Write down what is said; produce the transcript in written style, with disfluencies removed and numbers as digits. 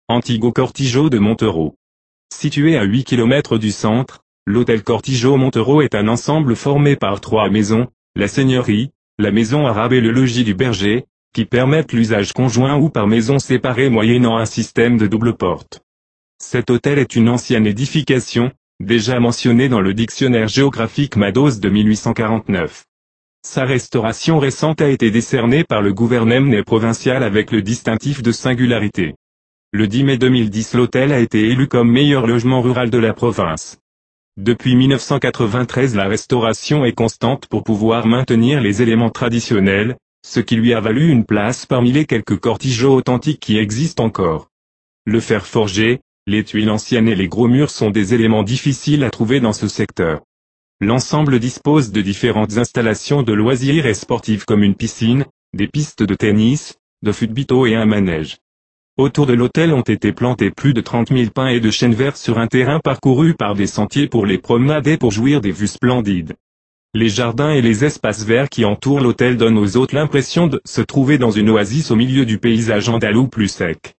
Antigo Cortijo de Montereau. Situé à 8 km du centre, l'hôtel Cortijo Montereau est un ensemble formé par 3 maisons, la seigneurie, la maison arabe et le logis du berger, qui permettent l'usage conjoint ou par maison séparée moyennant un système de double porte. Cet hôtel est une ancienne édification, déjà mentionnée dans le dictionnaire géographique Mados de 1849. Sa restauration récente a été décernée par le gouvernement provincial avec le distinctif de singularité. Le 10 mai 2010, l'hôtel a été élu comme meilleur logement rural de la province. Depuis 1993, la restauration est constante pour pouvoir maintenir les éléments traditionnels, ce qui lui a valu une place parmi les quelques cortijos authentiques qui existent encore. Le fer forgé, les tuiles anciennes et les gros murs sont des éléments difficiles à trouver dans ce secteur. L'ensemble dispose de différentes installations de loisirs et sportives comme une piscine, des pistes de tennis, de footbito et un manège. Autour de l'hôtel ont été plantés plus de 30 000 pins et de chênes verts sur un terrain parcouru par des sentiers pour les promenades et pour jouir des vues splendides. Les jardins et les espaces verts qui entourent l'hôtel donnent aux hôtes l'impression de se trouver dans une oasis au milieu du paysage andalou plus sec.